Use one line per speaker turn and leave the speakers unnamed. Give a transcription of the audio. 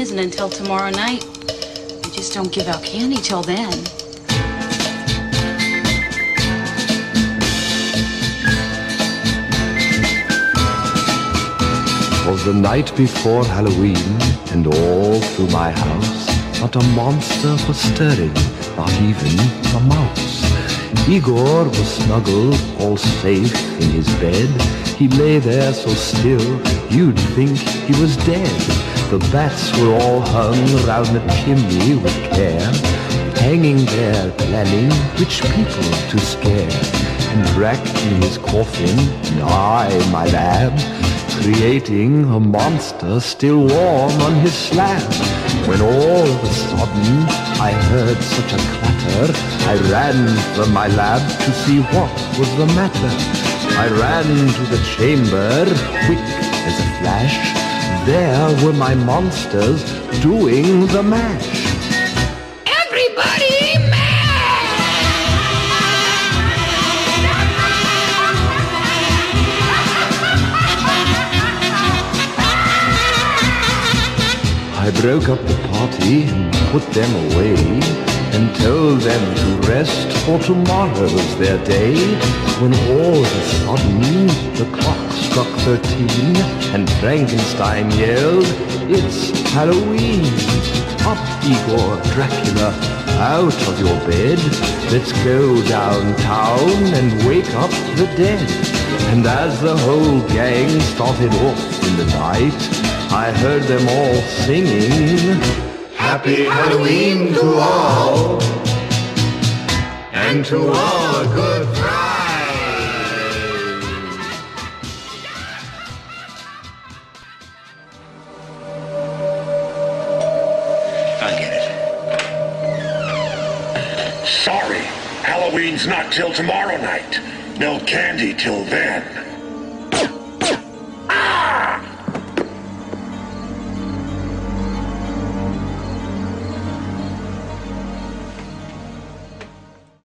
isn't until tomorrow night. We just don't give out candy till then.
Was the night before Halloween, and all through my house not a monster was stirring, not even a mouse. Igor was snuggled, all safe in his bed. He lay there so still, you'd think he was dead. The bats were all hung round the chimney with care, hanging there planning which people to scare. And wrapped in his coffin, and I, my lab, creating a monster still warm on his slab. When all of a sudden I heard such a clatter, I ran from my lab to see what was the matter. I ran to the chamber, quick as a flash. There were my monsters doing the mash.
Everybody
I broke up the party and put them away, and told them to rest, for tomorrow's their day. When all of a sudden the clock struck 13, and Frankenstein yelled, "It's Halloween! Up, Igor, Dracula, out of your bed. Let's go downtown and wake up the dead." And as the whole gang started off in the night, I heard them all singing, "Happy Halloween to all, and to all a good ride."
I'll get it.
Sorry, Halloween's not till tomorrow night. No candy till then.